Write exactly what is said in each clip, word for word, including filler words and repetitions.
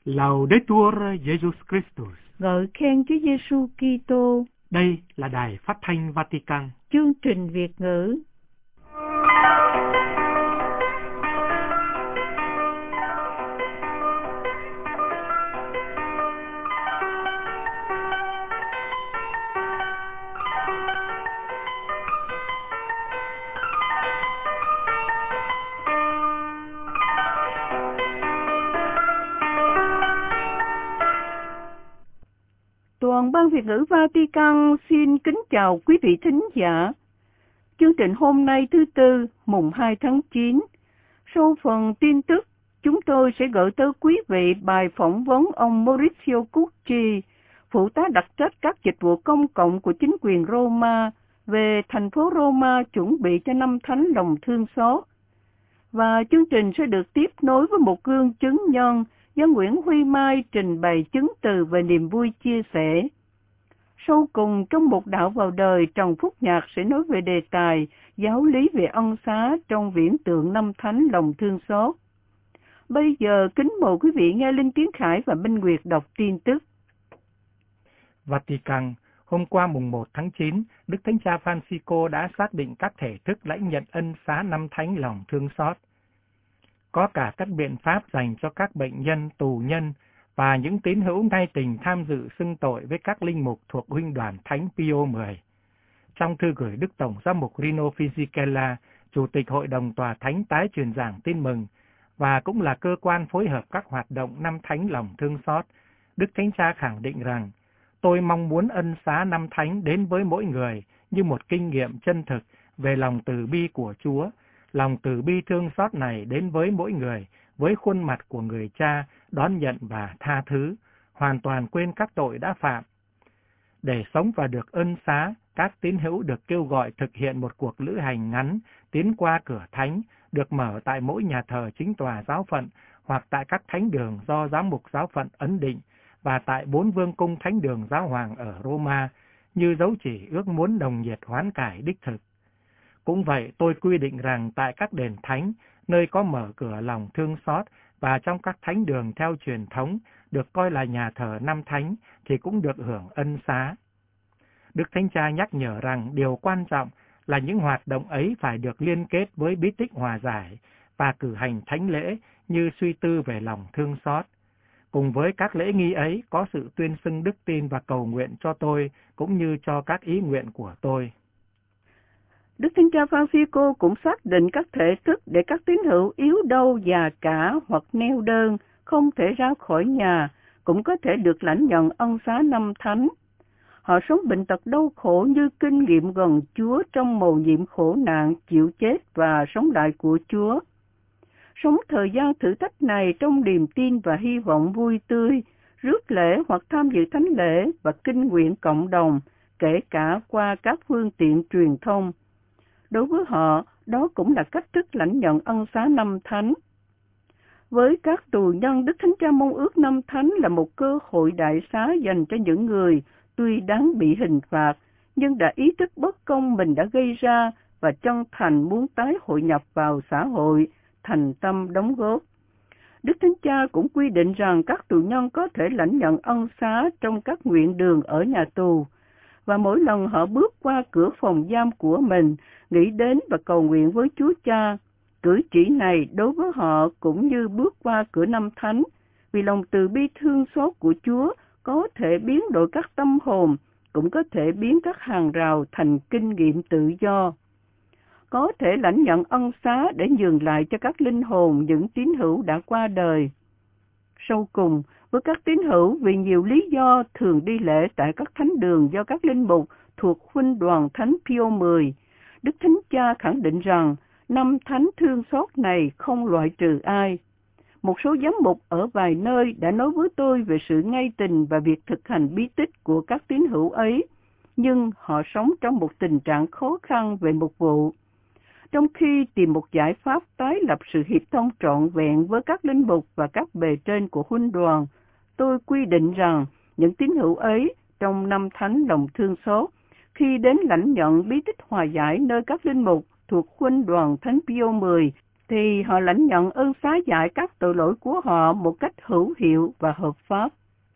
Laudetur Jesus Christus. Ngợi khen Chúa Giêsu Kitô. Đây là Đài Phát thanh Vatican. Chương trình Việt ngữ. Toàn ban Việt ngữ Vatican xin kính chào quý vị thính giả. Chương trình hôm nay thứ Tư, mùng hai tháng chín. Sau phần tin tức, chúng tôi sẽ gửi tới quý vị bài phỏng vấn ông Maurizio Cucci, phụ tá đặc trách các dịch vụ công cộng của chính quyền Roma, về thành phố Roma chuẩn bị cho năm Thánh Lòng Thương Xót. Và chương trình sẽ được tiếp nối với một gương chứng nhân do Nguyễn Huy Mai trình bày chứng từ về niềm vui chia sẻ. Sau cùng, trong một đạo vào đời, Trần Phúc Nhạc sẽ nói về đề tài giáo lý về ân xá trong viễn tượng năm Thánh Lòng Thương Xót. Bây giờ, kính mời quý vị nghe Linh Tiến Khải và Minh Nguyệt đọc tin tức. Vatican, hôm qua mùng một tháng chín, Đức Thánh Cha Francisco đã xác định các thể thức lãnh nhận ân xá năm Thánh Lòng Thương Xót. Có cả các biện pháp dành cho các bệnh nhân, tù nhân và những tín hữu ngay tình tham dự xưng tội với các linh mục thuộc huynh đoàn Thánh Pio mười. Trong thư gửi Đức Tổng giám mục Rino Fisichella, Chủ tịch Hội đồng Tòa Thánh tái truyền giảng tin mừng và cũng là cơ quan phối hợp các hoạt động năm Thánh Lòng Thương Xót, Đức Thánh Cha khẳng định rằng: tôi mong muốn ân xá năm Thánh đến với mỗi người như một kinh nghiệm chân thực về lòng từ bi của Chúa. Lòng từ bi thương xót này đến với mỗi người, với khuôn mặt của người cha, đón nhận và tha thứ, hoàn toàn quên các tội đã phạm. Để sống và được ân xá, các tín hữu được kêu gọi thực hiện một cuộc lữ hành ngắn, tiến qua cửa thánh, được mở tại mỗi nhà thờ chính tòa giáo phận, hoặc tại các thánh đường do giám mục giáo phận ấn định, và tại bốn vương cung thánh đường giáo hoàng ở Roma, như dấu chỉ ước muốn đồng nhiệt hoán cải đích thực. Cũng vậy, tôi quy định rằng tại các đền thánh, nơi có mở cửa lòng thương xót, và trong các thánh đường theo truyền thống, được coi là nhà thờ năm thánh, thì cũng được hưởng ân xá. Đức Thánh Cha nhắc nhở rằng điều quan trọng là những hoạt động ấy phải được liên kết với bí tích hòa giải và cử hành thánh lễ như suy tư về lòng thương xót. Cùng với các lễ nghi ấy có sự tuyên xưng đức tin và cầu nguyện cho tôi, cũng như cho các ý nguyện của tôi. Đức Thánh Cha Francisco cũng xác định các thể thức để các tín hữu yếu đau, già cả hoặc neo đơn, không thể ra khỏi nhà, cũng có thể được lãnh nhận ân xá năm Thánh. Họ sống bệnh tật đau khổ như kinh nghiệm gần Chúa trong mầu nhiệm khổ nạn, chịu chết và sống lại của Chúa. Sống thời gian thử thách này trong niềm tin và hy vọng vui tươi, rước lễ hoặc tham dự thánh lễ và kinh nguyện cộng đồng, kể cả qua các phương tiện truyền thông. Đối với họ, đó cũng là cách thức lãnh nhận ân xá năm Thánh. Với các tù nhân, Đức Thánh Cha mong ước năm Thánh là một cơ hội đại xá dành cho những người tuy đáng bị hình phạt, nhưng đã ý thức bất công mình đã gây ra và chân thành muốn tái hội nhập vào xã hội, thành tâm đóng góp. Đức Thánh Cha cũng quy định rằng các tù nhân có thể lãnh nhận ân xá trong các nguyện đường ở nhà tù, và mỗi lần họ bước qua cửa phòng giam của mình, nghĩ đến và cầu nguyện với Chúa Cha. Cử chỉ này đối với họ cũng như bước qua cửa năm Thánh, vì lòng từ bi thương xót của Chúa có thể biến đổi các tâm hồn, cũng có thể biến các hàng rào thành kinh nghiệm tự do. Có thể lãnh nhận ân xá để nhường lại cho các linh hồn những tín hữu đã qua đời. Sau cùng, với các tín hữu vì nhiều lý do thường đi lễ tại các thánh đường do các linh mục thuộc huynh đoàn Thánh Pio mười, Đức Thánh Cha khẳng định rằng năm Thánh thương xót này không loại trừ ai. Một số giám mục ở vài nơi đã nói với tôi về sự ngay tình và việc thực hành bí tích của các tín hữu ấy, nhưng họ sống trong một tình trạng khó khăn về mục vụ. Trong khi tìm một giải pháp tái lập sự hiệp thông trọn vẹn với các linh mục và các bề trên của huynh đoàn, tôi quy định rằng những tín hữu ấy trong năm Thánh Lòng Thương Xót, khi đến lãnh nhận bí tích hòa giải nơi các linh mục thuộc huynh đoàn Thánh Pio mười, thì họ lãnh nhận ơn xá giải các tội lỗi của họ một cách hữu hiệu và hợp pháp.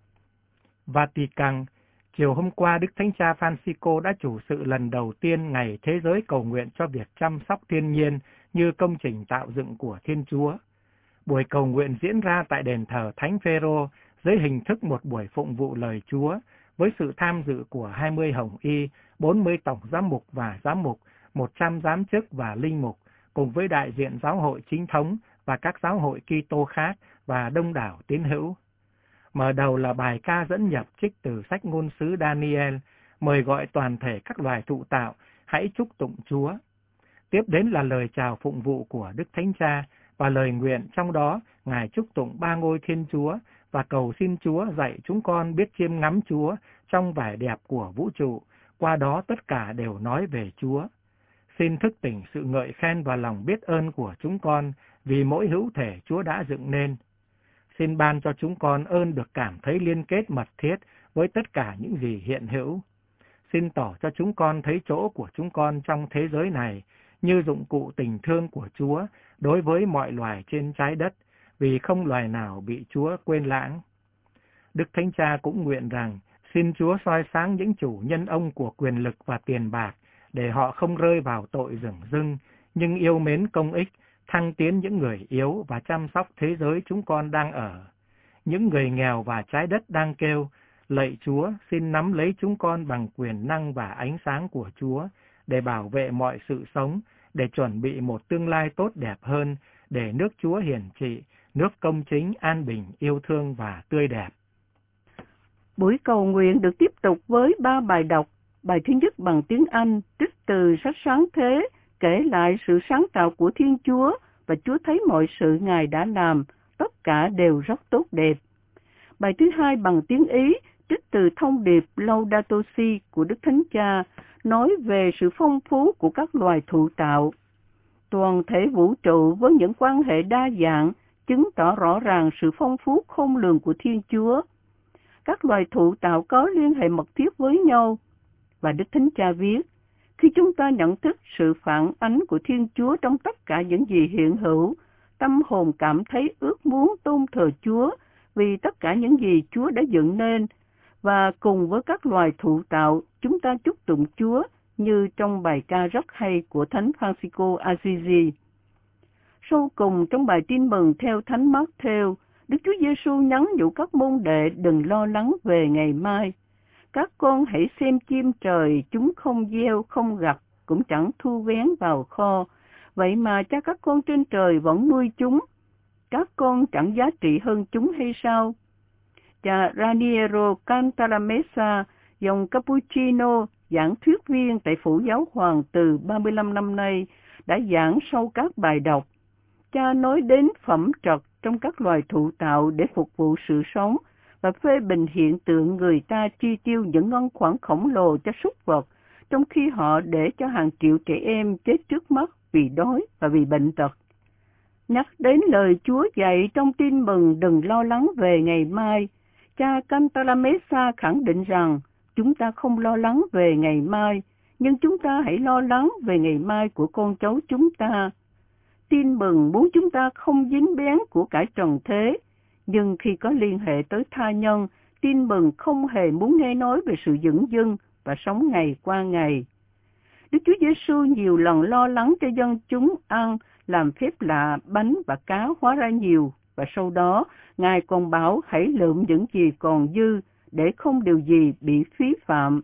Vatican, chiều hôm qua Đức Thánh Cha Francisco đã chủ sự lần đầu tiên Ngày Thế giới cầu nguyện cho việc chăm sóc thiên nhiên như công trình tạo dựng của Thiên Chúa. Buổi cầu nguyện diễn ra tại đền thờ Thánh Phêrô dưới hình thức một buổi phụng vụ lời Chúa với sự tham dự của hai mươi hồng y, bốn mươi tổng giám mục và giám mục, một trăm giám chức và linh mục, cùng với đại diện giáo hội chính thống và các giáo hội Kitô khác và đông đảo tín hữu. Mở đầu là bài ca dẫn nhập trích từ sách ngôn sứ Daniel, mời gọi toàn thể các loài thụ tạo hãy chúc tụng Chúa. Tiếp đến là lời chào phụng vụ của Đức Thánh Cha và lời nguyện, trong đó Ngài chúc tụng ba ngôi Thiên Chúa và cầu xin Chúa dạy chúng con biết chiêm ngắm Chúa trong vẻ đẹp của vũ trụ, qua đó tất cả đều nói về Chúa. Xin thức tỉnh sự ngợi khen và lòng biết ơn của chúng con vì mỗi hữu thể Chúa đã dựng nên. Xin ban cho chúng con ơn được cảm thấy liên kết mật thiết với tất cả những gì hiện hữu. Xin tỏ cho chúng con thấy chỗ của chúng con trong thế giới này như dụng cụ tình thương của Chúa đối với mọi loài trên trái đất, vì không loài nào bị Chúa quên lãng. Đức Thánh Cha cũng nguyện rằng, xin Chúa soi sáng những chủ nhân ông của quyền lực và tiền bạc, để họ không rơi vào tội dửng dưng, nhưng yêu mến công ích, thăng tiến những người yếu và chăm sóc thế giới chúng con đang ở. Những người nghèo và trái đất đang kêu, lạy Chúa, xin nắm lấy chúng con bằng quyền năng và ánh sáng của Chúa, để bảo vệ mọi sự sống, để chuẩn bị một tương lai tốt đẹp hơn, để nước Chúa hiển trị, nước công chính, an bình, yêu thương và tươi đẹp. Buổi cầu nguyện được tiếp tục với ba bài đọc. Bài thứ nhất bằng tiếng Anh, trích từ sách Sáng Thế, kể lại sự sáng tạo của Thiên Chúa và Chúa thấy mọi sự Ngài đã làm, tất cả đều rất tốt đẹp. Bài thứ hai bằng tiếng Ý, trích từ thông điệp Laudato Si của Đức Thánh Cha, nói về sự phong phú của các loài thụ tạo. Toàn thể vũ trụ với những quan hệ đa dạng chứng tỏ rõ ràng sự phong phú khôn lường của Thiên Chúa. Các loài thụ tạo có liên hệ mật thiết với nhau. Và Đức Thánh Cha viết, khi chúng ta nhận thức sự phản ánh của Thiên Chúa trong tất cả những gì hiện hữu, tâm hồn cảm thấy ước muốn tôn thờ Chúa vì tất cả những gì Chúa đã dựng nên, và cùng với các loài thụ tạo, chúng ta chúc tụng Chúa như trong bài ca rất hay của Thánh Francisco Assisi. Sau cùng trong bài tin mừng theo Thánh Matthew, Đức Chúa Giêsu nhắn nhủ các môn đệ đừng lo lắng về ngày mai. Các con hãy xem chim trời, chúng không gieo, không gặt, cũng chẳng thu vén vào kho. Vậy mà cha các con trên trời vẫn nuôi chúng. Các con chẳng giá trị hơn chúng hay sao? Cha Raniero Cantalamessa, dòng Cappuccino, giảng thuyết viên tại Phủ Giáo Hoàng từ ba mươi lăm năm nay, đã giảng sau các bài đọc. Cha nói đến phẩm trật trong các loài thụ tạo để phục vụ sự sống, và phê bình hiện tượng người ta chi tiêu những ngân khoản khổng lồ cho súc vật, trong khi họ để cho hàng triệu trẻ em chết trước mắt vì đói và vì bệnh tật. Nhắc đến lời Chúa dạy trong tin mừng đừng lo lắng về ngày mai, cha Cantalamessa khẳng định rằng chúng ta không lo lắng về ngày mai, nhưng chúng ta hãy lo lắng về ngày mai của con cháu chúng ta. Tin mừng muốn chúng ta không dính bén của cải trần thế, nhưng khi có liên hệ tới tha nhân, tin mừng không hề muốn nghe nói về sự dửng dưng và sống ngày qua ngày. Đức Chúa Giêsu nhiều lần lo lắng cho dân chúng ăn, làm phép lạ, bánh và cá hóa ra nhiều, và sau đó Ngài còn bảo hãy lượm những gì còn dư, để không điều gì bị phí phạm.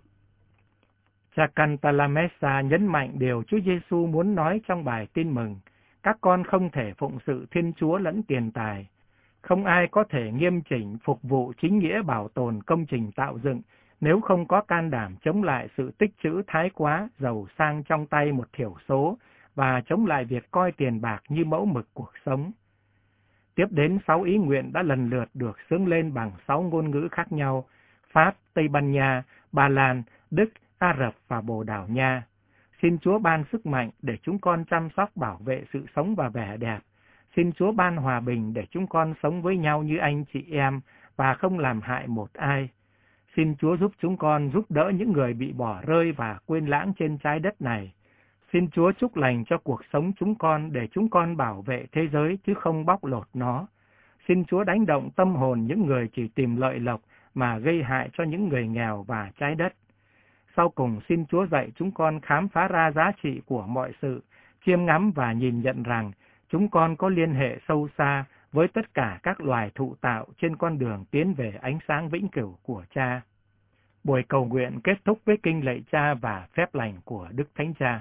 Cha Cantalamessa nhấn mạnh điều Chúa Giêsu muốn nói trong bài tin mừng: các con không thể phụng sự Thiên Chúa lẫn tiền tài. Không ai có thể nghiêm chỉnh phục vụ chính nghĩa bảo tồn công trình tạo dựng nếu không có can đảm chống lại sự tích trữ thái quá, giàu sang trong tay một thiểu số, và chống lại việc coi tiền bạc như mẫu mực cuộc sống. Tiếp đến sáu ý nguyện đã lần lượt được xướng lên bằng sáu ngôn ngữ khác nhau: Pháp, Tây Ban Nha, Ba Lan, Đức, Ả Rập và Bồ Đào Nha. Xin Chúa ban sức mạnh để chúng con chăm sóc bảo vệ sự sống và vẻ đẹp. Xin Chúa ban hòa bình để chúng con sống với nhau như anh chị em và không làm hại một ai. Xin Chúa giúp chúng con giúp đỡ những người bị bỏ rơi và quên lãng trên trái đất này. Xin Chúa chúc lành cho cuộc sống chúng con để chúng con bảo vệ thế giới chứ không bóc lột nó. Xin Chúa đánh động tâm hồn những người chỉ tìm lợi lộc mà gây hại cho những người nghèo và trái đất. Sau cùng xin Chúa dạy chúng con khám phá ra giá trị của mọi sự, chiêm ngắm và nhìn nhận rằng chúng con có liên hệ sâu xa với tất cả các loài thụ tạo trên con đường tiến về ánh sáng vĩnh cửu của Cha. Buổi cầu nguyện kết thúc với kinh lạy Cha và phép lành của Đức Thánh Cha.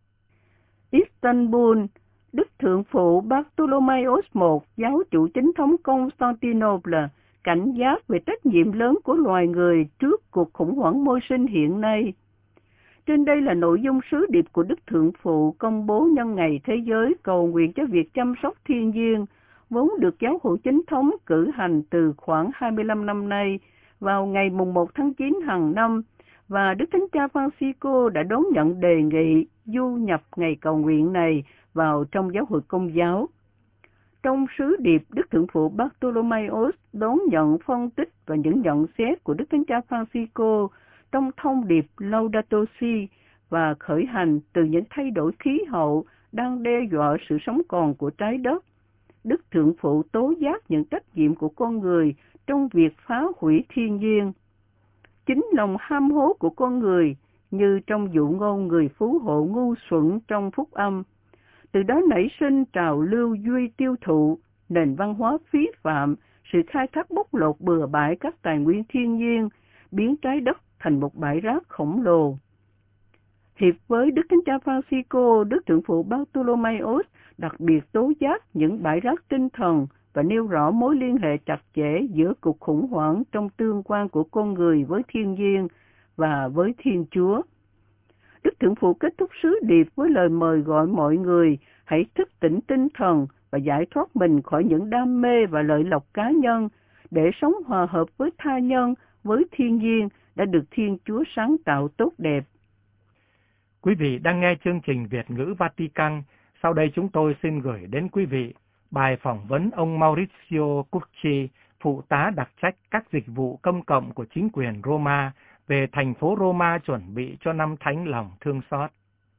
Istanbul, Đức Thượng phụ Bartholomeos đệ nhị, giáo chủ chính thống Constantinople, cảnh giác về trách nhiệm lớn của loài người trước cuộc khủng hoảng môi sinh hiện nay. Trên đây là nội dung sứ điệp của Đức Thượng phụ công bố nhân ngày thế giới cầu nguyện cho việc chăm sóc thiên nhiên, vốn được giáo hội chính thống cử hành từ khoảng hai mươi lăm năm nay vào ngày mùng một tháng chín hàng năm, và Đức Thánh Cha Francisco đã đón nhận đề nghị du nhập ngày cầu nguyện này vào trong giáo hội Công giáo. Trong sứ điệp, Đức Thượng phụ Bartholomeos đón nhận phân tích và những nhận xét của Đức Thánh Cha Francisco trong thông điệp Laudato Si và khởi hành từ những thay đổi khí hậu đang đe dọa sự sống còn của trái đất. Đức Thượng phụ tố giác những trách nhiệm của con người trong việc phá hủy thiên nhiên. Chính lòng ham hố của con người, như trong dụ ngôn người phú hộ ngu xuẩn trong phúc âm, từ đó nảy sinh trào lưu duy tiêu thụ, nền văn hóa phí phạm, sự khai thác bóc lột bừa bãi các tài nguyên thiên nhiên, biến trái đất thành một bãi rác khổng lồ. Hiệp với Đức Thánh Cha Francisco, Đức Thượng phụ Bartholomeos đặc biệt tố giác những bãi rác tinh thần và nêu rõ mối liên hệ chặt chẽ giữa cuộc khủng hoảng trong tương quan của con người với thiên nhiên và với Thiên Chúa. Đức Thượng phụ kết thúc sứ điệp với lời mời gọi mọi người hãy thức tỉnh tinh thần và giải thoát mình khỏi những đam mê và lợi lộc cá nhân để sống hòa hợp với tha nhân, với thiên nhiên đã được Thiên Chúa sáng tạo tốt đẹp. Quý vị đang nghe chương trình Việt ngữ Vatican. Sau đây chúng tôi xin gửi đến quý vị bài phỏng vấn ông Maurizio Cucci, phụ tá đặc trách các dịch vụ công cộng của chính quyền Roma, về thành phố Roma chuẩn bị cho năm Thánh Lòng Thương Xót.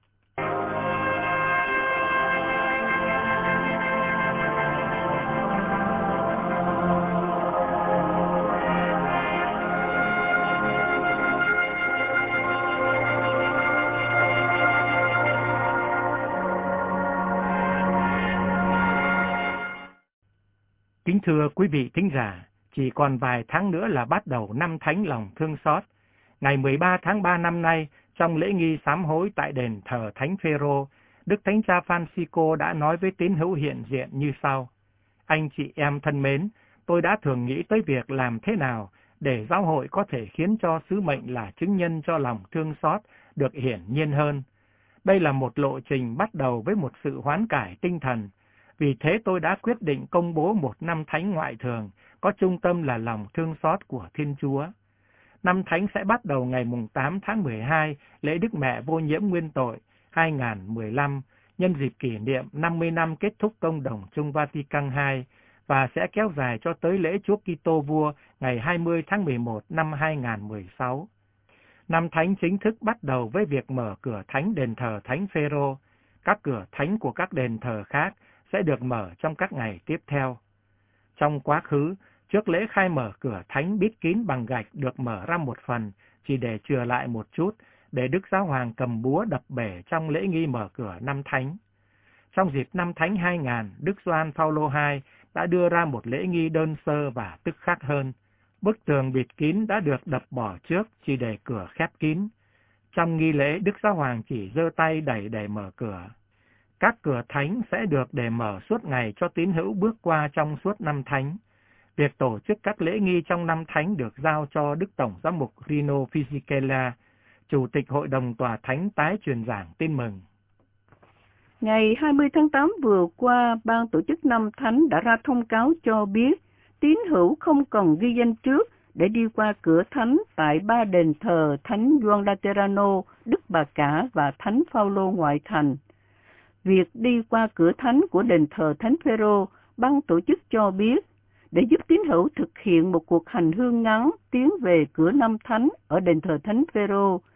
Kính thưa quý vị thính giả, chỉ còn vài tháng nữa là bắt đầu năm Thánh Lòng Thương Xót. Ngày mười ba tháng ba năm nay, trong lễ nghi sám hối tại đền thờ Thánh Phêrô, Đức Thánh Cha Francisco đã nói với tín hữu hiện diện như sau: Anh chị em thân mến, tôi đã thường nghĩ tới việc làm thế nào để giáo hội có thể khiến cho sứ mệnh là chứng nhân cho lòng thương xót được hiển nhiên hơn. Đây là một lộ trình bắt đầu với một sự hoán cải tinh thần. Vì thế tôi đã quyết định công bố một năm thánh ngoại thường, có trung tâm là lòng thương xót của Thiên Chúa. Năm thánh sẽ bắt đầu ngày mùng tám tháng mười hai, lễ Đức Mẹ Vô Nhiễm Nguyên Tội hai nghìn không trăm mười lăm, nhân dịp kỷ niệm năm mươi năm kết thúc Công đồng chung Vatican hai, và sẽ kéo dài cho tới lễ Chúa Kitô Vua ngày hai mươi tháng mười một năm hai nghìn không trăm mười sáu. Năm thánh chính thức bắt đầu với việc mở cửa thánh đền thờ Thánh Phêrô. Các cửa thánh của các đền thờ khác sẽ được mở trong các ngày tiếp theo. Trong quá khứ, trước lễ khai mở cửa thánh bít kín bằng gạch được mở ra một phần, chỉ để chừa lại một chút, để Đức Giáo Hoàng cầm búa đập bể trong lễ nghi mở cửa năm thánh. Trong dịp năm thánh hai nghìn, Đức Gioan Phaolô hai đã đưa ra một lễ nghi đơn sơ và tức khắc hơn. Bức tường bịt kín đã được đập bỏ trước, chỉ để cửa khép kín. Trong nghi lễ, Đức Giáo Hoàng chỉ giơ tay đẩy để mở cửa. Các cửa thánh sẽ được để mở suốt ngày cho tín hữu bước qua trong suốt năm thánh. Việc tổ chức các lễ nghi trong năm thánh được giao cho Đức Tổng Giám mục Rino Fisichella, Chủ tịch Hội đồng Tòa Thánh tái truyền giảng tin mừng. Ngày hai mươi tháng tám vừa qua, Ban tổ chức năm thánh đã ra thông cáo cho biết tín hữu không cần ghi danh trước để đi qua cửa thánh tại ba đền thờ Thánh Gioan Laterano, Đức Bà Cả và Thánh Phaolô ngoại thành. Việc đi qua cửa thánh của đền thờ Thánh Phêrô, ban tổ chức cho biết, để giúp tín hữu thực hiện một cuộc hành hương ngắn tiến về cửa năm thánh ở đền thờ Thánh Phêrô,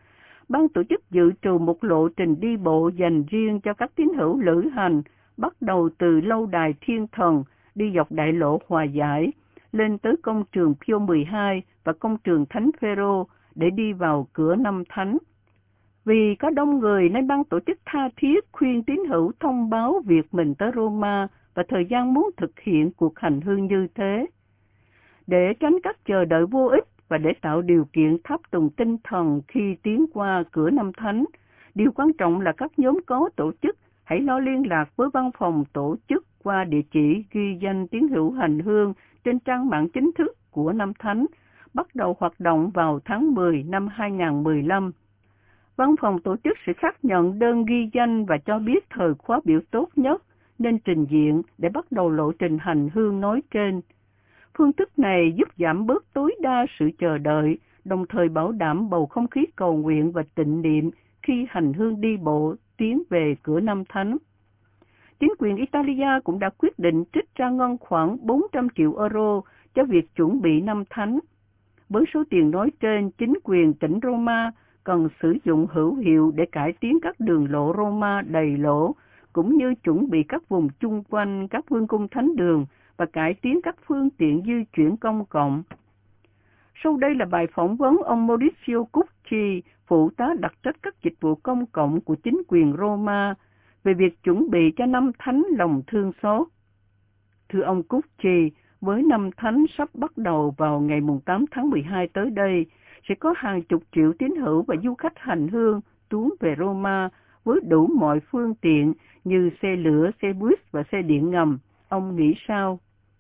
ban tổ chức dự trù một lộ trình đi bộ dành riêng cho các tín hữu lữ hành, bắt đầu từ lâu đài Thiên Thần, đi dọc đại lộ Hòa Giải, lên tới công trường Pio mười hai và công trường Thánh Phêrô để đi vào cửa Năm Thánh. Vì có đông người nên ban tổ chức tha thiết khuyên tín hữu thông báo việc mình tới Roma và thời gian muốn thực hiện cuộc hành hương như thế. Để tránh các chờ đợi vô ích và để tạo điều kiện tháp tùng tinh thần khi tiến qua cửa Năm Thánh, điều quan trọng là các nhóm có tổ chức hãy lo liên lạc với văn phòng tổ chức qua địa chỉ ghi danh tín hữu hành hương trên trang mạng chính thức của Năm Thánh, bắt đầu hoạt động vào tháng mười năm hai nghìn không trăm mười lăm. Văn phòng tổ chức sẽ xác nhận đơn ghi danh và cho biết thời khóa biểu tốt nhất nên trình diện để bắt đầu lộ trình hành hương nói trên. Phương thức này giúp giảm bớt tối đa sự chờ đợi, đồng thời bảo đảm bầu không khí cầu nguyện và tịnh niệm khi hành hương đi bộ tiến về cửa Năm Thánh. Chính quyền Italia cũng đã quyết định trích ra ngân khoảng bốn trăm triệu euro cho việc chuẩn bị Năm Thánh. Với số tiền nói trên, chính quyền tỉnh Roma cần sử dụng hữu hiệu để cải tiến các đường lộ Roma đầy lỗ, cũng như chuẩn bị các vùng chung quanh các vương cung thánh đường và cải tiến các phương tiện di chuyển công cộng. Sau đây là bài phỏng vấn ông Maurizio Cucci, phụ tá đặc trách các dịch vụ công cộng của chính quyền Roma, về việc chuẩn bị cho Năm Thánh lòng thương xót. Thưa ông Cucci, với Năm Thánh sắp bắt đầu vào ngày tám tháng mười hai tới đây, sẽ có hàng chục triệu tín hữu và du khách hành hương tuôn về Roma với đủ mọi phương tiện như xe lửa, xe bus và xe điện ngầm. Ông nghĩ sao?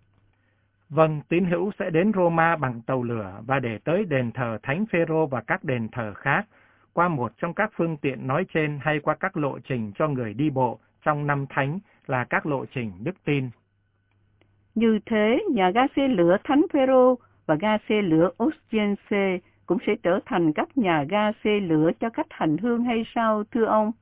Vâng, tín hữu sẽ đến Roma bằng tàu lửa và để tới đền thờ Thánh Phêrô và các đền thờ khác, qua một trong các phương tiện nói trên hay qua các lộ trình cho người đi bộ trong Năm Thánh là các lộ trình đức tin. Như thế, nhà ga xe lửa Thánh Phêrô và ga xe lửa Ostiense cũng sẽ trở thành các nhà ga xe lửa cho khách hành hương hay sao, thưa ông?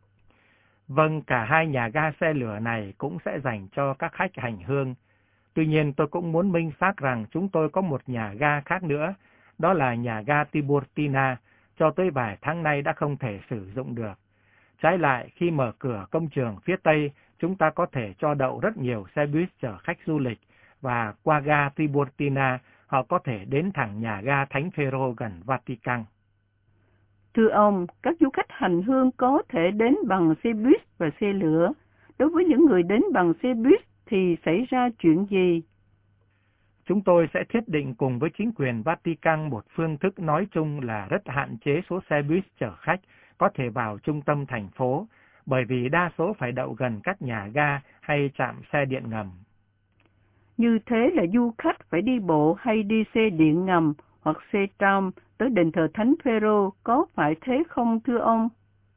Vâng, cả hai nhà ga xe lửa này cũng sẽ dành cho các khách hành hương. Tuy nhiên tôi cũng muốn minh xác rằng chúng tôi có một nhà ga khác nữa, đó là nhà ga Tiburtina, cho tới vài tháng nay đã không thể sử dụng được. Trái lại, khi mở cửa công trường phía Tây, chúng ta có thể cho đậu rất nhiều xe buýt chở khách du lịch, và qua ga Tiburtina, họ có thể đến thẳng nhà ga Thánh Phêrô gần Vatican. Thưa ông, các du khách hành hương có thể đến bằng xe buýt và xe lửa. Đối với những người đến bằng xe buýt thì xảy ra chuyện gì? Chúng tôi sẽ thiết định cùng với chính quyền Vatican một phương thức nói chung là rất hạn chế số xe buýt chở khách có thể vào trung tâm thành phố, bởi vì đa số phải đậu gần các nhà ga hay trạm xe điện ngầm. Như thế là du khách phải đi bộ hay đi xe điện ngầm hoặc xe tram tới đền thờ Thánh Phêrô, có phải thế không thưa ông?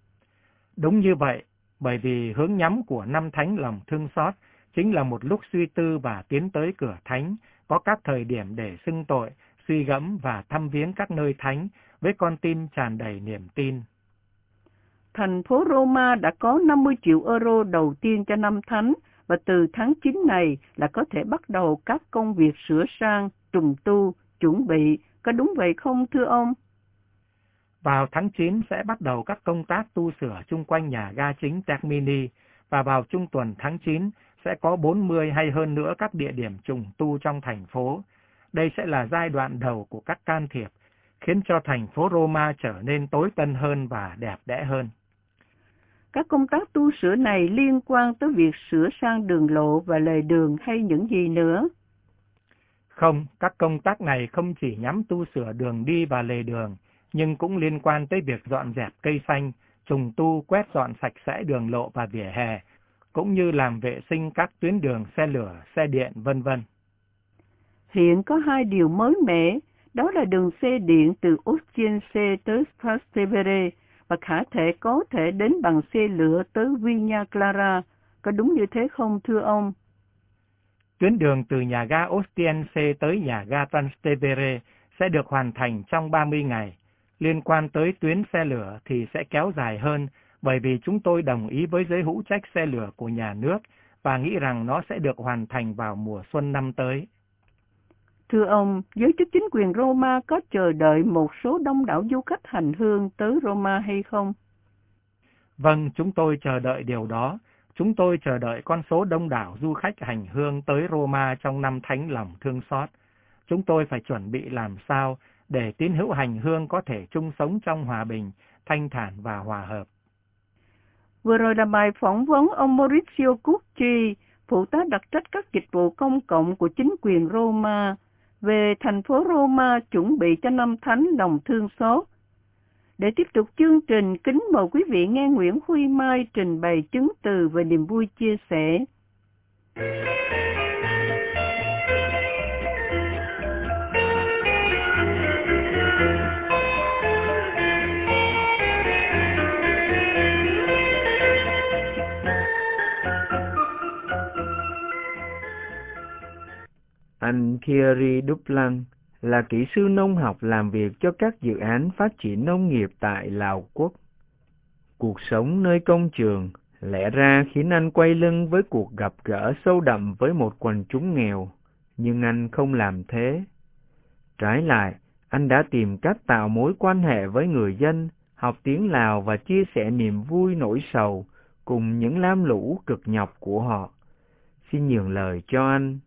Đúng như vậy, bởi vì hướng nhắm của Năm Thánh lòng thương xót chính là một lúc suy tư và tiến tới cửa thánh, có các thời điểm để xưng tội, suy gẫm và thăm viếng các nơi thánh với con tim tràn đầy niềm tin. Thành phố Roma đã có năm mươi triệu euro đầu tiên cho Năm Thánh, và từ tháng chín này là có thể bắt đầu các công việc sửa sang, trùng tu, chuẩn bị. Có đúng vậy không thưa ông? Vào tháng chín sẽ bắt đầu các công tác tu sửa chung quanh nhà ga chính Termini, và vào trung tuần tháng chín sẽ có bốn mươi hay hơn nữa các địa điểm trùng tu trong thành phố. Đây sẽ là giai đoạn đầu của các can thiệp, khiến cho thành phố Roma trở nên tối tân hơn và đẹp đẽ hơn. Các công tác tu sửa này liên quan tới việc sửa sang đường lộ và lề đường hay những gì nữa? Không, các công tác này không chỉ nhắm tu sửa đường đi và lề đường, nhưng cũng liên quan tới việc dọn dẹp cây xanh, trùng tu quét dọn sạch sẽ đường lộ và vỉa hè, cũng như làm vệ sinh các tuyến đường xe lửa, xe điện, vân vân. Hiện có hai điều mới mẻ, đó là đường xe điện từ Ostiense tới Trastevere, và khả thể có thể đến bằng xe lửa tới Vigna Clara. Có đúng như thế không thưa ông? Tuyến đường từ nhà ga Ostiense tới nhà ga Trastevere sẽ được hoàn thành trong ba mươi ngày. Liên quan tới tuyến xe lửa thì sẽ kéo dài hơn, bởi vì chúng tôi đồng ý với giới hữu trách xe lửa của nhà nước và nghĩ rằng nó sẽ được hoàn thành vào mùa xuân năm tới. Thưa ông, giới chức chính quyền Roma có chờ đợi một số đông đảo du khách hành hương tới Roma hay không? Vâng, chúng tôi chờ đợi điều đó. Chúng tôi chờ đợi con số đông đảo du khách hành hương tới Roma trong năm Thánh Lòng Thương Xót. Chúng tôi phải chuẩn bị làm sao để tín hữu hành hương có thể chung sống trong hòa bình, thanh thản và hòa hợp. Vừa rồi là bài phỏng vấn ông Maurizio Cucci, phụ tá đặc trách các dịch vụ công cộng của chính quyền Roma, về thành phố Roma chuẩn bị cho năm Thánh Lòng Thương Xót. Để tiếp tục chương trình, kính mời quý vị nghe Nguyễn Huy Mai trình bày chứng từ về niềm vui chia sẻ. Anh Thierry Duplan là kỹ sư nông học làm việc cho các dự án phát triển nông nghiệp tại Lào Quốc. Cuộc sống nơi công trường lẽ ra khiến anh quay lưng với cuộc gặp gỡ sâu đậm với một quần chúng nghèo, nhưng anh không làm thế. Trái lại, anh đã tìm cách tạo mối quan hệ với người dân, học tiếng Lào và chia sẻ niềm vui nỗi sầu cùng những lam lũ cực nhọc của họ. Xin nhường lời cho anh.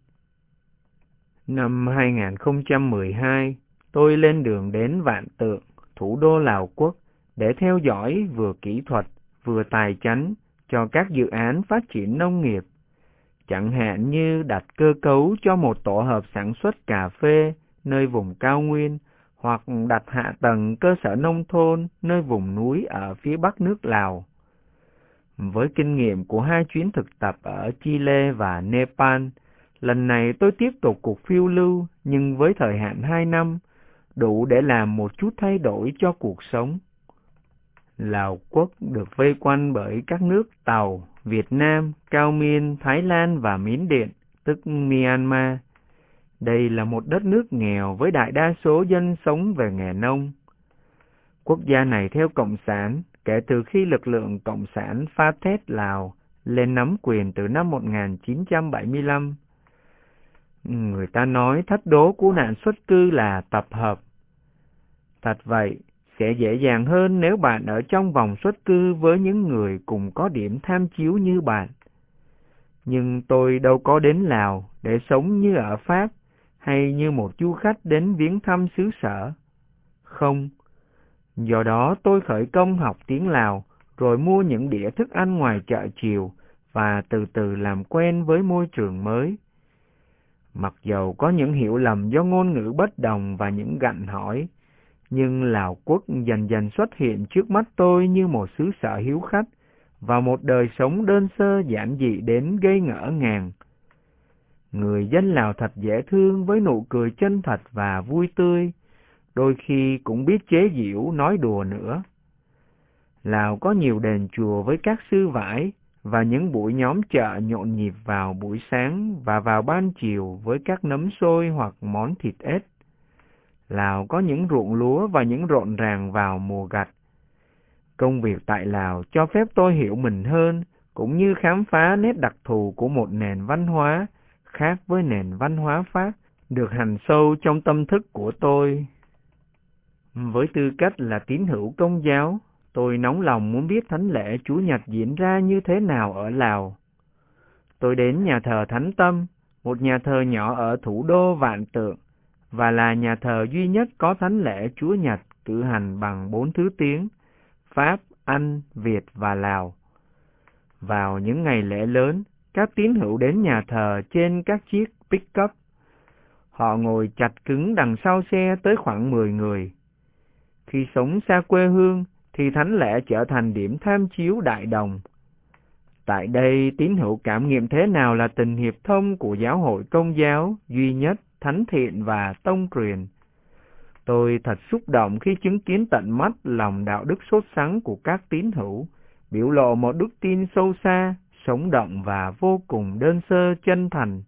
Năm hai không một hai, tôi lên đường đến Vạn Tượng, thủ đô Lào Quốc, để theo dõi vừa kỹ thuật, vừa tài chánh cho các dự án phát triển nông nghiệp. Chẳng hạn như đặt cơ cấu cho một tổ hợp sản xuất cà phê nơi vùng cao nguyên, hoặc đặt hạ tầng cơ sở nông thôn nơi vùng núi ở phía bắc nước Lào. Với kinh nghiệm của hai chuyến thực tập ở Chile và Nepal, lần này tôi tiếp tục cuộc phiêu lưu, nhưng với thời hạn hai năm, đủ để làm một chút thay đổi cho cuộc sống. Lào Quốc được vây quanh bởi các nước Tàu, Việt Nam, Cao Miên, Thái Lan và Miến Điện, tức Myanmar. Đây là một đất nước nghèo với đại đa số dân sống về nghề nông. Quốc gia này theo Cộng sản kể từ khi lực lượng Cộng sản Phá Thét Lào lên nắm quyền từ năm một nghìn chín trăm bảy mươi lăm. Người ta nói thách đố của nạn xuất cư là tập hợp. Thật vậy, sẽ dễ dàng hơn nếu bạn ở trong vòng xuất cư với những người cùng có điểm tham chiếu như bạn. Nhưng tôi đâu có đến Lào để sống như ở Pháp, hay như một du khách đến viếng thăm xứ sở. Không. Do đó tôi khởi công học tiếng Lào, rồi mua những đĩa thức ăn ngoài chợ chiều, và từ từ làm quen với môi trường mới. Mặc dầu có những hiểu lầm do ngôn ngữ bất đồng và những gặng hỏi, nhưng Lào Quốc dần dần xuất hiện trước mắt tôi như một xứ sở hiếu khách và một đời sống đơn sơ giản dị đến gây ngỡ ngàng. Người dân Lào thật dễ thương với nụ cười chân thật và vui tươi, đôi khi cũng biết chế giễu nói đùa nữa. Lào có nhiều đền chùa với các sư vải và những buổi nhóm chợ nhộn nhịp vào buổi sáng và vào ban chiều với các nấm xôi hoặc món thịt ếch. Lào có những ruộng lúa và những rộn ràng vào mùa gặt. Công việc tại Lào cho phép tôi hiểu mình hơn, cũng như khám phá nét đặc thù của một nền văn hóa khác với nền văn hóa Pháp, được hằn sâu trong tâm thức của tôi. Với tư cách là tín hữu Công giáo, tôi nóng lòng muốn biết thánh lễ Chủ nhật diễn ra như thế nào ở Lào. Tôi đến nhà thờ Thánh Tâm, một nhà thờ nhỏ ở thủ đô Vạn Tượng, và là nhà thờ duy nhất có thánh lễ Chúa Nhật cử hành bằng bốn thứ tiếng, Pháp, Anh, Việt và Lào. Vào những ngày lễ lớn, các tín hữu đến nhà thờ trên các chiếc pick-up. Họ ngồi chặt cứng đằng sau xe tới khoảng mười người. Khi sống xa quê hương, thì thánh lễ trở thành điểm tham chiếu đại đồng. Tại đây, tín hữu cảm nghiệm thế nào là tình hiệp thông của giáo hội Công giáo, duy nhất, thánh thiện và tông truyền. Tôi thật xúc động khi chứng kiến tận mắt lòng đạo đức sốt sắng của các tín hữu, biểu lộ một đức tin sâu xa, sống động và vô cùng đơn sơ chân thành.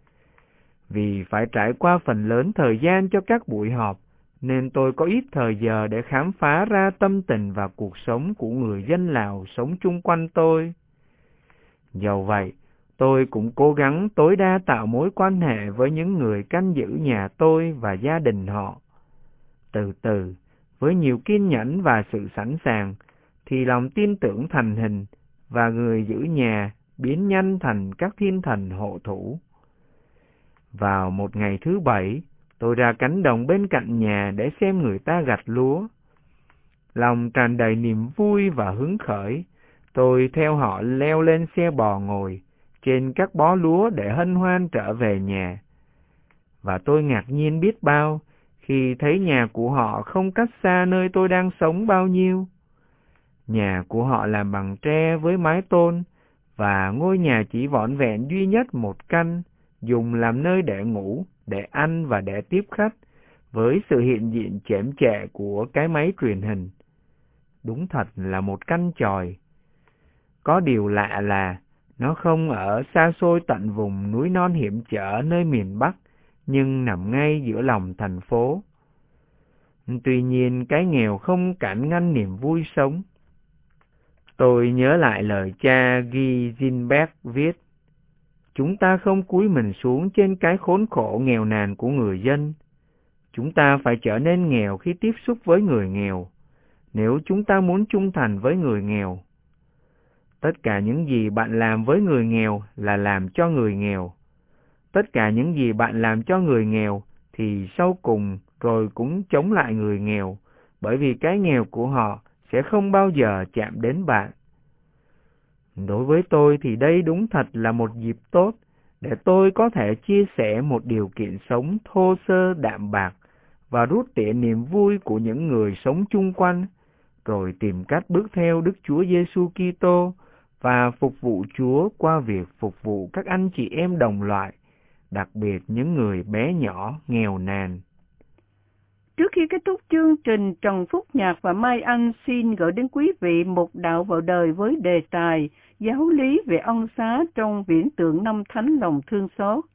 Vì phải trải qua phần lớn thời gian cho các buổi họp, nên tôi có ít thời giờ để khám phá ra tâm tình và cuộc sống của người dân Lào sống chung quanh tôi. Dầu vậy, Tôi cũng cố gắng tối đa tạo mối quan hệ với những người canh giữ nhà tôi và gia đình họ. Từ từ, với nhiều kiên nhẫn và sự sẵn sàng, thì lòng tin tưởng thành hình và người giữ nhà biến nhanh thành các thiên thần hộ thủ. Vào một ngày thứ bảy, tôi ra cánh đồng bên cạnh nhà để xem người ta gặt lúa. Lòng tràn đầy niềm vui và hứng khởi, tôi theo họ leo lên xe bò ngồi trên các bó lúa để hân hoan trở về nhà. Và tôi ngạc nhiên biết bao khi thấy nhà của họ không cách xa nơi tôi đang sống bao nhiêu. Nhà của họ làm bằng tre với mái tôn, và ngôi nhà chỉ vỏn vẹn duy nhất một căn, dùng làm nơi để ngủ, để ăn và để tiếp khách, với sự hiện diện chễm chệ của cái máy truyền hình. Đúng thật là một căn chòi. Có điều lạ là nó không ở xa xôi tận vùng núi non hiểm trở nơi miền Bắc, nhưng nằm ngay giữa lòng thành phố. Tuy nhiên, cái nghèo không cản ngăn niềm vui sống. Tôi nhớ lại lời cha Guy Zinberg viết: chúng ta không cúi mình xuống trên cái khốn khổ nghèo nàn của người dân. Chúng ta phải trở nên nghèo khi tiếp xúc với người nghèo, nếu chúng ta muốn trung thành với người nghèo. Tất cả những gì bạn làm với người nghèo là làm cho người nghèo. Tất cả những gì bạn làm cho người nghèo thì sau cùng rồi cũng chống lại người nghèo, bởi vì cái nghèo của họ sẽ không bao giờ chạm đến bạn. Đối với tôi thì đây đúng thật là một dịp tốt để tôi có thể chia sẻ một điều kiện sống thô sơ đạm bạc và rút tỉa niềm vui của những người sống chung quanh, rồi tìm cách bước theo Đức Chúa Giêsu Kitô và phục vụ Chúa qua việc phục vụ các anh chị em đồng loại, đặc biệt những người bé nhỏ nghèo nàn. Trước khi kết thúc chương trình, Trần Phúc Nhạc và Mai Anh xin gửi đến quý vị một đạo vào đời với đề tài giáo lý về ân xá trong viễn tượng năm thánh lòng thương xót.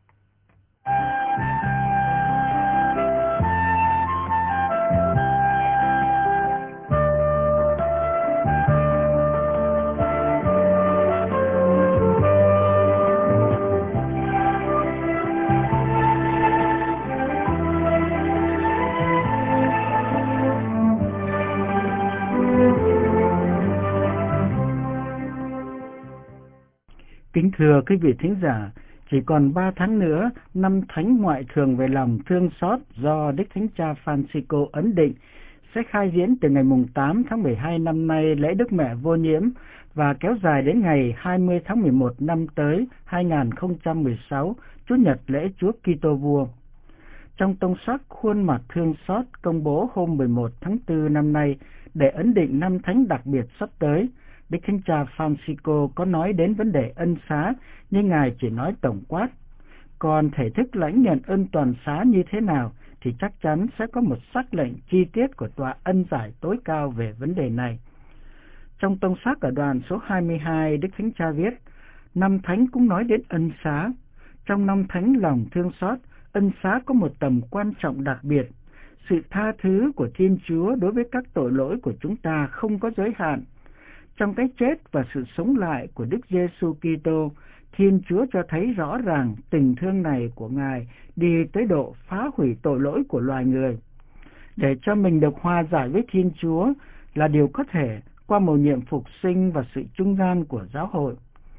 Kính thưa quý vị thính giả, chỉ còn ba tháng nữa, năm thánh ngoại thường về lòng thương xót do Đức Thánh Cha Francisco ấn định sẽ khai diễn từ ngày tám tháng mười hai năm nay lễ Đức Mẹ Vô Nhiễm và kéo dài đến ngày hai mươi tháng mười một năm tới hai nghìn không trăm mười sáu, Chủ nhật lễ Chúa Kitô Vua. Trong tông soát khuôn mặt thương xót công bố hôm mười một tháng tư năm nay để ấn định năm thánh đặc biệt sắp tới, Đức Thánh Cha Francisco có nói đến vấn đề ân xá, nhưng Ngài chỉ nói tổng quát. Còn thể thức lãnh nhận ân toàn xá như thế nào thì chắc chắn sẽ có một sắc lệnh chi tiết của Tòa Ân Giải tối cao về vấn đề này. Trong tông soát ở đoạn số hai mươi hai, Đức Thánh Cha viết: năm thánh cũng nói đến ân xá. Trong năm thánh lòng thương xót, ân xá có một tầm quan trọng đặc biệt. Sự tha thứ của Thiên Chúa đối với các tội lỗi của chúng ta không có giới hạn. Trong cái chết và sự sống lại của Đức Giêsu Kitô, Thiên Chúa cho thấy rõ ràng tình thương này của Ngài đi tới độ phá hủy tội lỗi của loài người. Để cho mình được hòa giải với Thiên Chúa là điều có thể qua mầu nhiệm phục sinh và sự trung gian của giáo hội.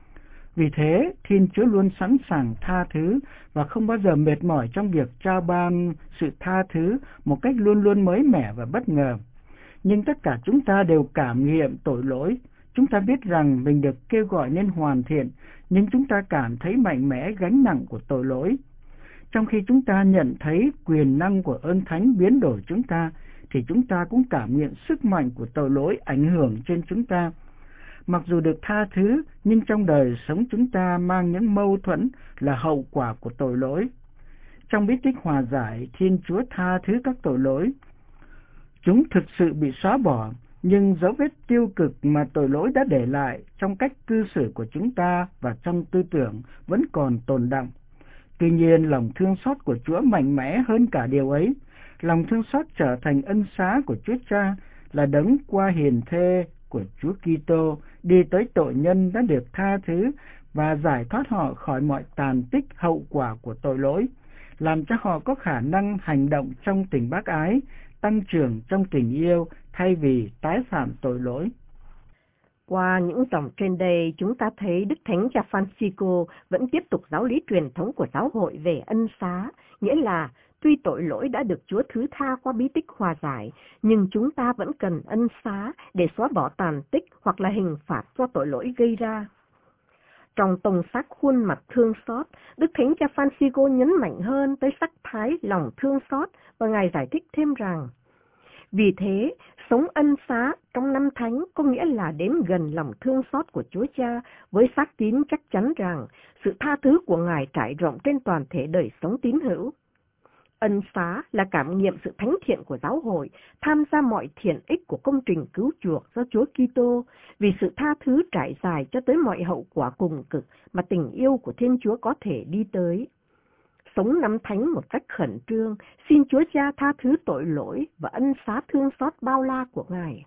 Vì thế, Thiên Chúa luôn sẵn sàng tha thứ và không bao giờ mệt mỏi trong việc trao ban sự tha thứ một cách luôn luôn mới mẻ và bất ngờ. Nhưng tất cả chúng ta đều cảm nghiệm tội lỗi. Chúng ta biết rằng mình được kêu gọi nên hoàn thiện, nhưng chúng ta cảm thấy mạnh mẽ gánh nặng của tội lỗi. Trong khi chúng ta nhận thấy quyền năng của ơn thánh biến đổi chúng ta, thì chúng ta cũng cảm nhận sức mạnh của tội lỗi ảnh hưởng trên chúng ta. Mặc dù được tha thứ, nhưng trong đời sống chúng ta mang những mâu thuẫn là hậu quả của tội lỗi. Trong bí tích hòa giải, Thiên Chúa tha thứ các tội lỗi. Chúng thực sự bị xóa bỏ, nhưng dấu vết tiêu cực mà tội lỗi đã để lại trong cách cư xử của chúng ta và trong tư tưởng vẫn còn tồn đọng. Tuy nhiên, lòng thương xót của Chúa mạnh mẽ hơn cả điều ấy. Lòng thương xót trở thành ân xá của Chúa Cha, là đấng qua hiền thê của Chúa Kitô đi tới tội nhân đã được tha thứ và giải thoát họ khỏi mọi tàn tích hậu quả của tội lỗi, làm cho họ có khả năng hành động trong tình bác ái, tăng trưởng trong tình yêu thay vì tái phạm tội lỗi. Qua những dòng trên đây, chúng ta thấy Đức Thánh Cha Francisco vẫn tiếp tục giáo lý truyền thống của giáo hội về ân xá, nghĩa là tuy tội lỗi đã được Chúa thứ tha qua bí tích hòa giải, nhưng chúng ta vẫn cần ân xá để xóa bỏ tàn tích hoặc là hình phạt do tội lỗi gây ra. Trong tông sắc khuôn mặt thương xót, Đức Thánh Cha Francisco nhấn mạnh hơn tới sắc thái lòng thương xót và Ngài giải thích thêm rằng, vì thế, sống ân xá trong năm thánh có nghĩa là đến gần lòng thương xót của Chúa Cha với xác tín chắc chắn rằng sự tha thứ của Ngài trải rộng trên toàn thể đời sống tín hữu. Ân xá là cảm nghiệm sự thánh thiện của giáo hội, tham gia mọi thiện ích của công trình cứu chuộc do Chúa Kitô, vì sự tha thứ trải dài cho tới mọi hậu quả cùng cực mà tình yêu của Thiên Chúa có thể đi tới. Sống năm thánh một cách khẩn trương, xin Chúa Cha tha thứ tội lỗi và ân xá thương xót bao la của Ngài.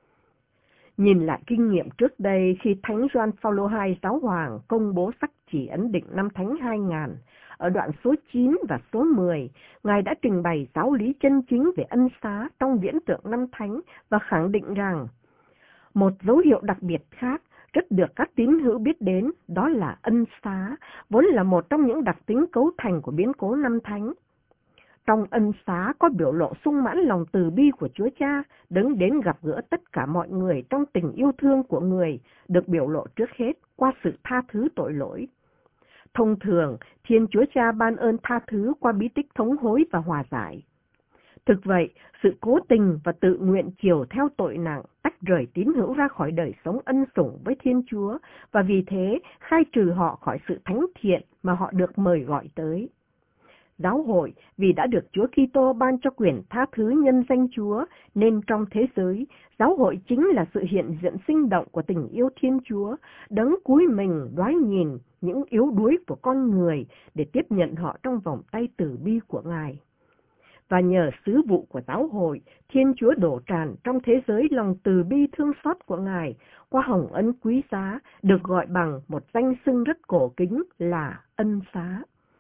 Nhìn lại kinh nghiệm trước đây khi Thánh Gioan Phaolô đệ nhị Giáo Hoàng công bố sắc chỉ ấn định năm thánh hai nghìn, ở đoạn số chín và số mười, Ngài đã trình bày giáo lý chân chính về ân xá trong viễn tượng năm thánh và khẳng định rằng một dấu hiệu đặc biệt khác rất được các tín hữu biết đến, đó là ân xá, vốn là một trong những đặc tính cấu thành của biến cố năm thánh. Trong ân xá có biểu lộ sung mãn lòng từ bi của Chúa Cha, đấng đến gặp gỡ tất cả mọi người trong tình yêu thương của người, được biểu lộ trước hết qua sự tha thứ tội lỗi. Thông thường, Thiên Chúa Cha ban ơn tha thứ qua bí tích thống hối và hòa giải. Thực vậy, sự cố tình và tự nguyện chiều theo tội nặng tách rời tín hữu ra khỏi đời sống ân sủng với Thiên Chúa và vì thế khai trừ họ khỏi sự thánh thiện mà họ được mời gọi tới. Giáo hội vì đã được Chúa Kitô ban cho quyền tha thứ nhân danh Chúa, nên trong thế giới, giáo hội chính là sự hiện diện sinh động của tình yêu Thiên Chúa, đấng cúi mình đoái nhìn những yếu đuối của con người để tiếp nhận họ trong vòng tay từ bi của Ngài. Và nhờ sứ vụ của giáo hội, Thiên Chúa đổ tràn trong thế giới lòng từ bi thương xót của Ngài qua hồng ân quý giá, được gọi bằng một danh xưng rất cổ kính là ân xá.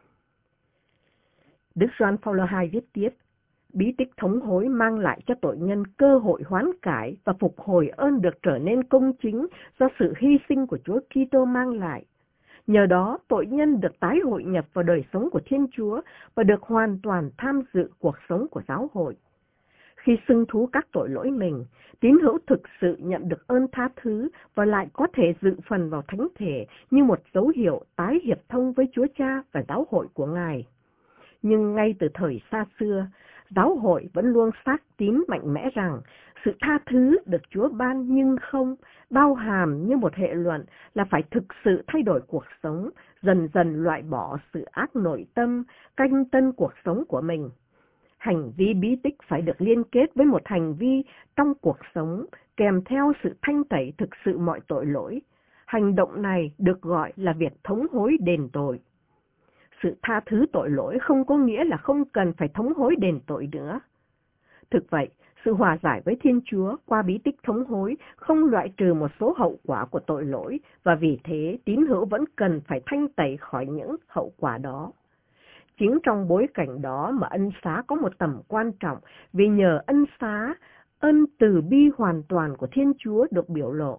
Đức Gioan Phaolô đệ nhị viết tiếp, bí tích thống hối mang lại cho tội nhân cơ hội hoán cải và phục hồi ơn được trở nên công chính do sự hy sinh của Chúa Kitô mang lại. Nhờ đó, tội nhân được tái hội nhập vào đời sống của Thiên Chúa và được hoàn toàn tham dự cuộc sống của giáo hội. Khi xưng thú các tội lỗi mình, tín hữu thực sự nhận được ơn tha thứ và lại có thể dự phần vào thánh thể như một dấu hiệu tái hiệp thông với Chúa Cha và giáo hội của Ngài. Nhưng ngay từ thời xa xưa, giáo hội vẫn luôn xác tín mạnh mẽ rằng sự tha thứ được Chúa ban nhưng không, bao hàm như một hệ luận là phải thực sự thay đổi cuộc sống, dần dần loại bỏ sự ác nội tâm, canh tân cuộc sống của mình. Hành vi bí tích phải được liên kết với một hành vi trong cuộc sống, kèm theo sự thanh tẩy thực sự mọi tội lỗi. Hành động này được gọi là việc thống hối đền tội. Sự tha thứ tội lỗi không có nghĩa là không cần phải thống hối đền tội nữa. Thực vậy, sự hòa giải với Thiên Chúa qua bí tích thống hối không loại trừ một số hậu quả của tội lỗi, và vì thế tín hữu vẫn cần phải thanh tẩy khỏi những hậu quả đó. Chính trong bối cảnh đó mà ân xá có một tầm quan trọng, vì nhờ ân xá, ân từ bi hoàn toàn của Thiên Chúa được biểu lộ.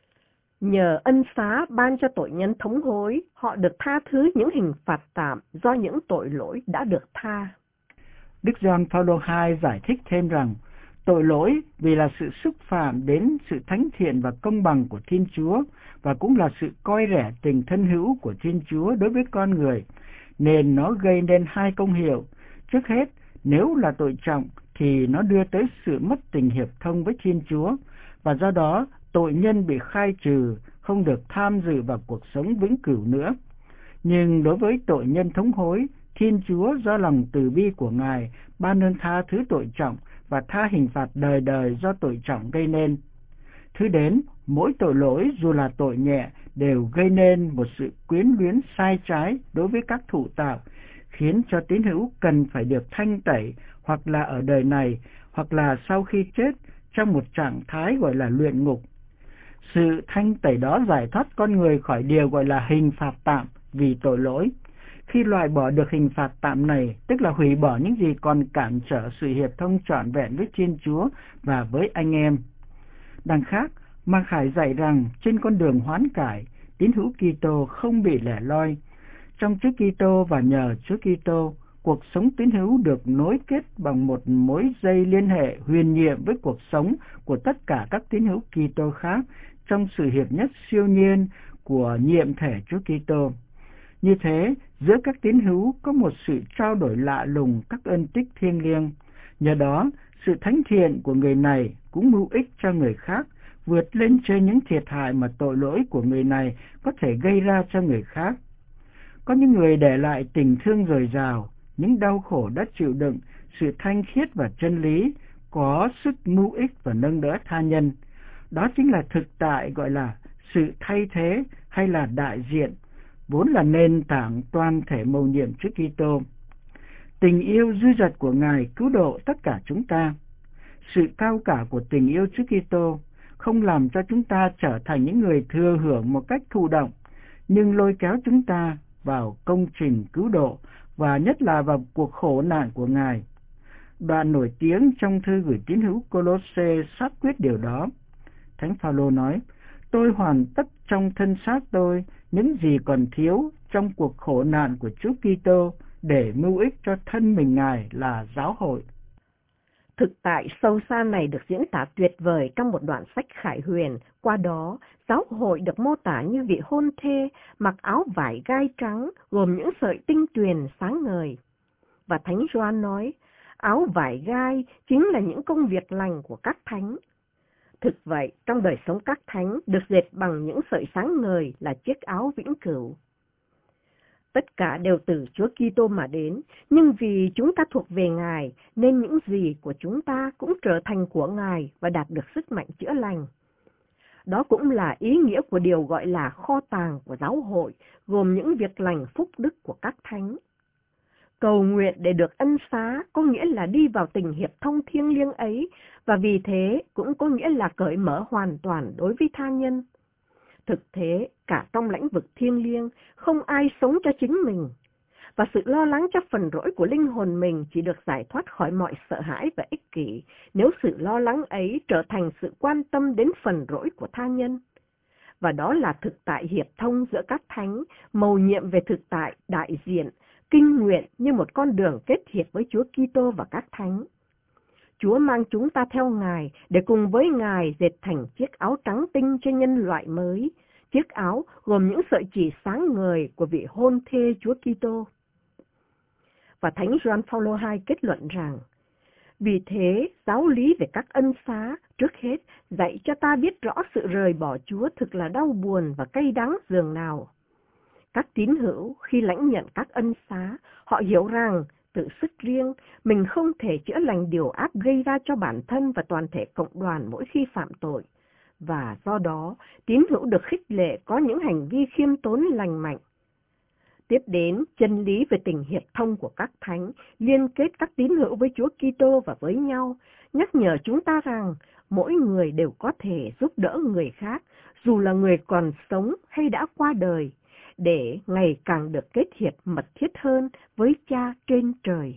Nhờ ân xá ban cho tội nhân thống hối, họ được tha thứ những hình phạt tạm do những tội lỗi đã được tha. Đức Gioan Phaolô đệ nhị giải thích thêm rằng, tội lỗi vì là sự xúc phạm đến sự thánh thiện và công bằng của Thiên Chúa, và cũng là sự coi rẻ tình thân hữu của Thiên Chúa đối với con người, nên nó gây nên hai công hiệu. Trước hết, nếu là tội trọng thì nó đưa tới sự mất tình hiệp thông với Thiên Chúa, và do đó tội nhân bị khai trừ, không được tham dự vào cuộc sống vĩnh cửu nữa. Nhưng đối với tội nhân thống hối, Thiên Chúa do lòng từ bi của Ngài ban ơn tha thứ tội trọng và tha hình phạt đời đời do tội trọng gây nên. Thứ đến, mỗi tội lỗi dù là tội nhẹ đều gây nên một sự quyến luyến sai trái đối với các thụ tạo, khiến cho tín hữu cần phải được thanh tẩy, hoặc là ở đời này, hoặc là sau khi chết, trong một trạng thái gọi là luyện ngục. Sự thanh tẩy đó giải thoát con người khỏi điều gọi là hình phạt tạm vì tội lỗi. Khi loại bỏ được hình phạt tạm này, tức là hủy bỏ những gì còn cản trở sự hiệp thông trọn vẹn với Thiên Chúa và với anh em. Đằng khác, Mạc Khải dạy rằng trên con đường hoán cải, tín hữu Kitô không bị lẻ loi. Trong Chúa Kitô và nhờ Chúa Kitô, cuộc sống tín hữu được nối kết bằng một mối dây liên hệ huyền nhiệm với cuộc sống của tất cả các tín hữu Kitô khác trong sự hiệp nhất siêu nhiên của nhiệm thể Chúa Kitô. Như thế, giữa các tín hữu có một sự trao đổi lạ lùng các ơn tích thiêng liêng. Nhờ đó, sự thánh thiện của người này cũng hữu ích cho người khác, vượt lên trên những thiệt hại mà tội lỗi của người này có thể gây ra cho người khác. Có những người để lại tình thương dồi dào, những đau khổ đã chịu đựng, sự thanh khiết và chân lý, có sức mưu ích và nâng đỡ tha nhân. Đó chính là thực tại gọi là sự thay thế hay là đại diện, vốn là nền tảng toàn thể mầu nhiệm Chúa Kitô. Tình yêu dư dật của Ngài cứu độ tất cả chúng ta. Sự cao cả của tình yêu Chúa Kitô không làm cho chúng ta trở thành những người thừa hưởng một cách thụ động, nhưng lôi kéo chúng ta vào công trình cứu độ và nhất là vào cuộc khổ nạn của Ngài. Đoạn nổi tiếng trong thư gửi tín hữu Cô-lô-sê xác quyết điều đó. Thánh Phao-lô nói: "Tôi hoàn tất trong thân xác tôi những gì còn thiếu trong cuộc khổ nạn của Chúa Kitô để mưu ích cho thân mình Ngài là giáo hội." Thực tại sâu xa này được diễn tả tuyệt vời trong một đoạn sách Khải Huyền. Qua đó, giáo hội được mô tả như vị hôn thê mặc áo vải gai trắng gồm những sợi tinh tuyền sáng ngời. Và Thánh Gioan nói, áo vải gai chính là những công việc lành của các thánh. Thực vậy, trong đời sống các thánh được dệt bằng những sợi sáng ngời là chiếc áo vĩnh cửu. Tất cả đều từ Chúa Kitô mà đến, nhưng vì chúng ta thuộc về Ngài, nên những gì của chúng ta cũng trở thành của Ngài và đạt được sức mạnh chữa lành. Đó cũng là ý nghĩa của điều gọi là kho tàng của giáo hội, gồm những việc lành phúc đức của các thánh. Cầu nguyện để được ân xá có nghĩa là đi vào tình hiệp thông thiêng liêng ấy, và vì thế cũng có nghĩa là cởi mở hoàn toàn đối với tha nhân. Thực thế, cả trong lĩnh vực thiêng liêng, không ai sống cho chính mình, và sự lo lắng cho phần rỗi của linh hồn mình chỉ được giải thoát khỏi mọi sợ hãi và ích kỷ nếu sự lo lắng ấy trở thành sự quan tâm đến phần rỗi của tha nhân. Và đó là thực tại hiệp thông giữa các thánh, mầu nhiệm về thực tại đại diện, kinh nguyện như một con đường kết hiệp với Chúa Kitô và các thánh. Chúa mang chúng ta theo Ngài để cùng với Ngài dệt thành chiếc áo trắng tinh cho nhân loại mới, chiếc áo gồm những sợi chỉ sáng ngời của vị hôn thê Chúa Kitô. Và Thánh Gioan Phao-lô hai kết luận rằng, vì thế giáo lý về các ân xá trước hết dạy cho ta biết rõ sự rời bỏ Chúa thực là đau buồn và cay đắng dường nào. Các tín hữu khi lãnh nhận các ân xá, họ hiểu rằng tự sức riêng, mình không thể chữa lành điều ác gây ra cho bản thân và toàn thể cộng đoàn mỗi khi phạm tội, và do đó tín hữu được khích lệ có những hành vi khiêm tốn lành mạnh. Tiếp đến, chân lý về tình hiệp thông của các thánh liên kết các tín hữu với Chúa Kitô và với nhau, nhắc nhở chúng ta rằng mỗi người đều có thể giúp đỡ người khác, dù là người còn sống hay đã qua đời, để ngày càng được kết hiệp mật thiết hơn với Cha trên trời.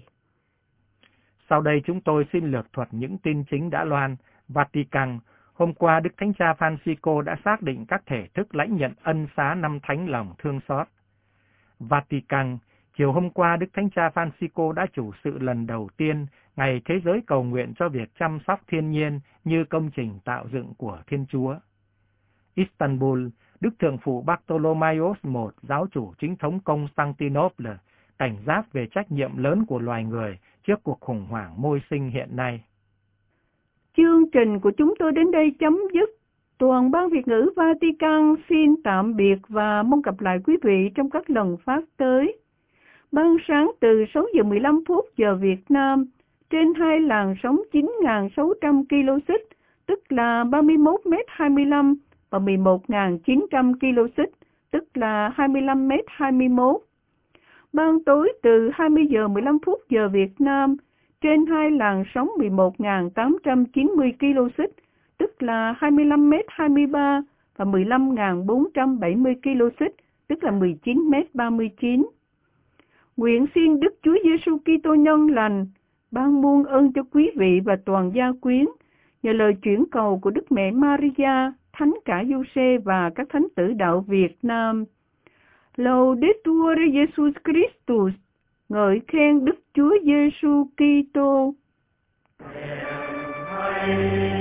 Sau đây chúng tôi xin lược thuật những tin chính đã loan. Vatican, hôm qua Đức Thánh Cha Francisco đã xác định các thể thức lãnh nhận ân xá năm thánh lòng thương xót. Vatican, chiều hôm qua Đức Thánh Cha Francisco đã chủ sự lần đầu tiên ngày thế giới cầu nguyện cho việc chăm sóc thiên nhiên như công trình tạo dựng của Thiên Chúa. Istanbul, Đức Thượng phụ Bartolomaios đệ nhị, giáo chủ chính thống Constantinople, cảnh giác về trách nhiệm lớn của loài người trước cuộc khủng hoảng môi sinh hiện nay. Chương trình của chúng tôi đến đây chấm dứt. Toàn ban Việt ngữ Vatican xin tạm biệt và mong gặp lại quý vị trong các lần phát tới. Ban sáng từ sáu giờ mười lăm phút giờ Việt Nam trên hai làn sóng chín nghìn sáu trăm ki lô xích, tức là ba mươi mốt mét hai mươi lăm và mười một nghìn chín trăm ki lô xích, tức là hai mươi lăm mét hai mươi mốt. Ban tối từ hai mươi giờ mười lăm phút giờ Việt Nam trên hai làn sóng mười một nghìn tám trăm chín mươi ki lô xích, tức là hai mươi lăm mét hai mươi ba và mười lăm nghìn bốn trăm bảy mươi ki lô xích, tức là mười chín mét ba mươi chín. Nguyện xin Đức Chúa Giêsu Kitô nhân lành ban muôn ơn cho quý vị và toàn gia quyến, nhờ lời chuyển cầu của Đức Mẹ Maria, Thánh Cả Giuse và các thánh tử đạo Việt Nam. Laudetur Jesus Christus, ngợi khen Đức Chúa Giêsu Kitô.